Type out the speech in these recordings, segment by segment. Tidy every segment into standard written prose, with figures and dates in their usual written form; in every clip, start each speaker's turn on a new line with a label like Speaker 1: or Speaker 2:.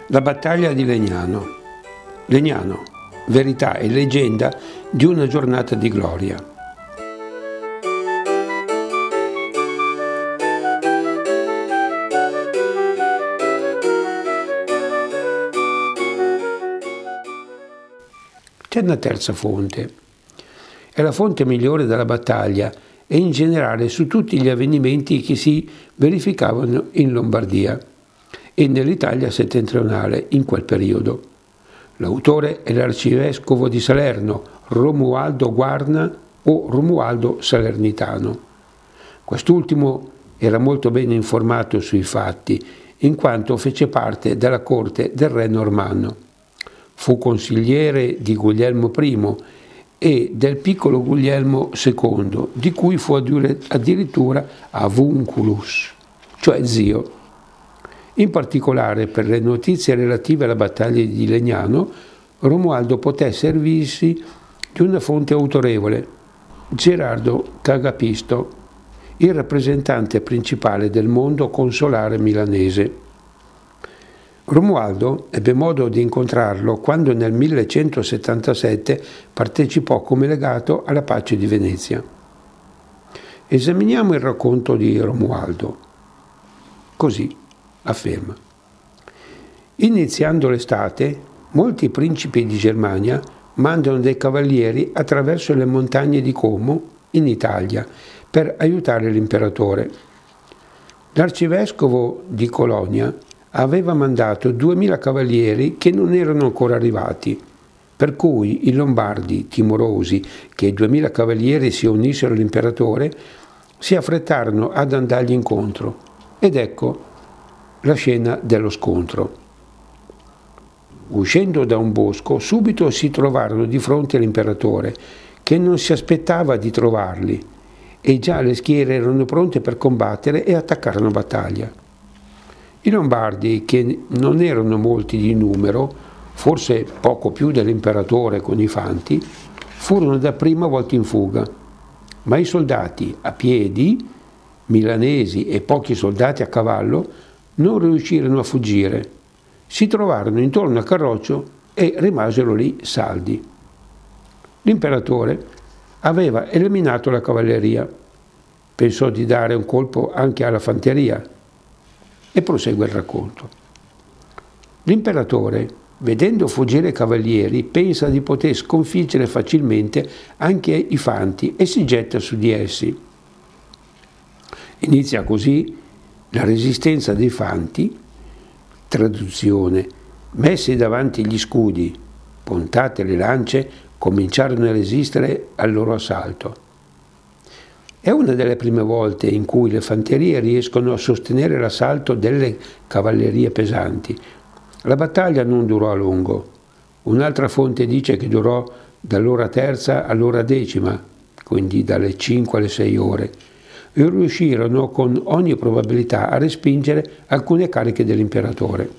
Speaker 1: La battaglia di Legnano. Legnano, verità e leggenda di una giornata di gloria. C'è una terza fonte. È la fonte migliore della battaglia e in generale su tutti gli avvenimenti che si verificavano in Lombardia e nell'Italia settentrionale in quel periodo. L'autore è l'arcivescovo di Salerno, Romualdo Guarna o Romualdo Salernitano. Quest'ultimo era molto bene informato sui fatti, in quanto fece parte della corte del re normanno. Fu consigliere di Guglielmo I e del piccolo Guglielmo II, di cui fu addirittura avunculus, cioè zio. In particolare per le notizie relative alla battaglia di Legnano, Romualdo poté servirsi di una fonte autorevole, Gerardo Cagapisto, il rappresentante principale del mondo consolare milanese. Romualdo ebbe modo di incontrarlo quando nel 1177 partecipò come legato alla pace di Venezia. Esaminiamo il racconto di Romualdo. Così afferma: iniziando l'estate, molti principi di Germania mandano dei cavalieri attraverso le montagne di Como, in Italia, per aiutare l'imperatore. L'arcivescovo di Colonia aveva mandato 2000 cavalieri che non erano ancora arrivati, per cui i Lombardi, timorosi che i 2000 cavalieri si unissero all'imperatore, si affrettarono ad andargli incontro. Ed ecco la scena dello scontro. Uscendo da un bosco, subito si trovarono di fronte all'imperatore, che non si aspettava di trovarli, e già le schiere erano pronte per combattere e attaccare battaglia. I Lombardi, che non erano molti di numero, forse poco più dell'imperatore con i fanti, furono dapprima volti in fuga, ma i soldati a piedi, milanesi e pochi soldati a cavallo, non riuscirono a fuggire, si trovarono intorno al carroccio e rimasero lì saldi. L'imperatore aveva eliminato la cavalleria, pensò di dare un colpo anche alla fanteria e prosegue il racconto. L'imperatore, vedendo fuggire i cavalieri, pensa di poter sconfiggere facilmente anche i fanti e si getta su di essi. Inizia così la resistenza dei fanti, traduzione: messi davanti gli scudi, puntate le lance, cominciarono a resistere al loro assalto. È una delle prime volte in cui le fanterie riescono a sostenere l'assalto delle cavallerie pesanti. La battaglia non durò a lungo. Un'altra fonte dice che durò dall'ora terza all'ora decima, quindi dalle 5 alle 6 ore, e riuscirono con ogni probabilità a respingere alcune cariche dell'imperatore.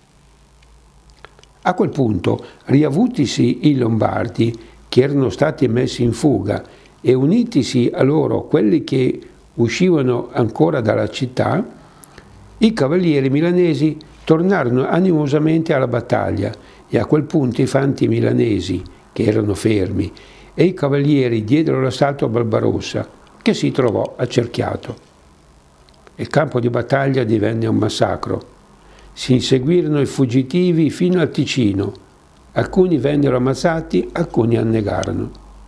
Speaker 1: A quel punto, riavutisi i Lombardi, che erano stati messi in fuga, e unitisi a loro quelli che uscivano ancora dalla città, i cavalieri milanesi tornarono animosamente alla battaglia e a quel punto i fanti milanesi, che erano fermi, e i cavalieri diedero l'assalto a Barbarossa, che si trovò accerchiato. Il campo di battaglia divenne un massacro. Si inseguirono i fuggitivi fino al Ticino. Alcuni vennero ammazzati, alcuni annegarono.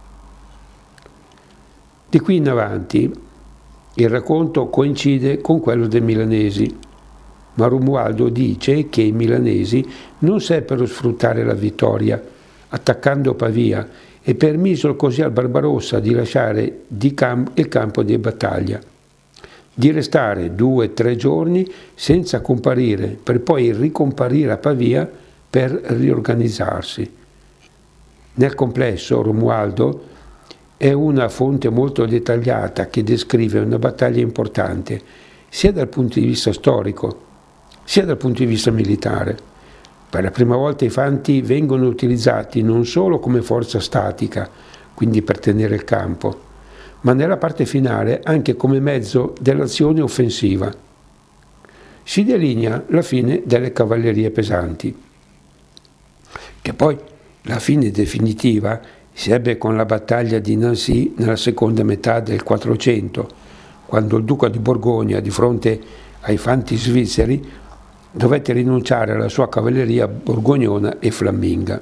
Speaker 1: Di qui in avanti il racconto coincide con quello dei milanesi, ma Romualdo dice che i milanesi non seppero sfruttare la vittoria, attaccando Pavia, e permisero così al Barbarossa di lasciare il campo di battaglia, di restare 2 o 3 giorni senza comparire, per poi ricomparire a Pavia per riorganizzarsi. Nel complesso Romualdo è una fonte molto dettagliata che descrive una battaglia importante, sia dal punto di vista storico, sia dal punto di vista militare. Per la prima volta i fanti vengono utilizzati non solo come forza statica, quindi per tenere il campo, ma nella parte finale anche come mezzo dell'azione offensiva. si delinea la fine delle cavallerie pesanti, che poi la fine definitiva si ebbe con la battaglia di Nancy nella seconda metà del 400, quando il duca di Borgogna, di fronte ai fanti svizzeri, dovette rinunciare alla sua cavalleria borgognona e flamminga.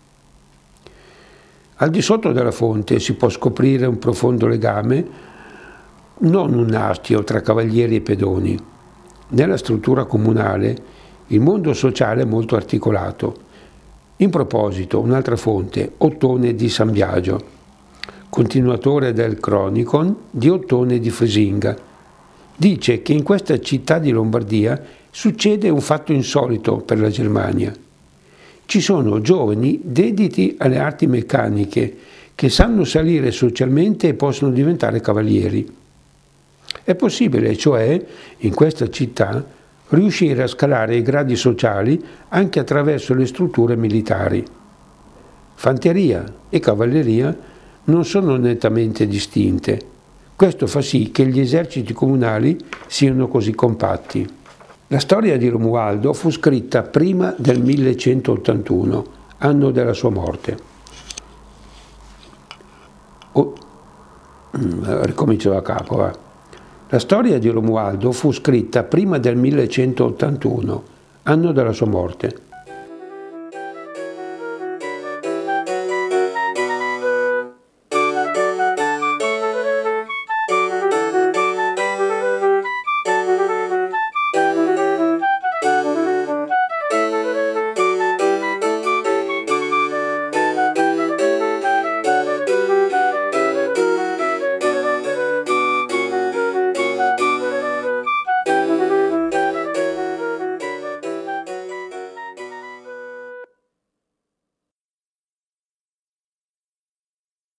Speaker 1: Al di sotto della fonte si può scoprire un profondo legame, non un astio tra cavalieri e pedoni. Nella struttura comunale il mondo sociale è molto articolato. In proposito, un'altra fonte, Ottone di San Biagio, continuatore del Chronicon di Ottone di Frisinga, dice che in questa città di Lombardia succede un fatto insolito per la Germania. Ci sono giovani dediti alle arti meccaniche che sanno salire socialmente e possono diventare cavalieri. È possibile, cioè, in questa città, riuscire a scalare i gradi sociali anche attraverso le strutture militari. Fanteria e cavalleria non sono nettamente distinte. Questo fa sì che gli eserciti comunali siano così compatti. La storia di Romualdo fu scritta prima del 1181, anno della sua morte. Ricomincio da capo, va. La storia di Romualdo fu scritta prima del 1181, anno della sua morte.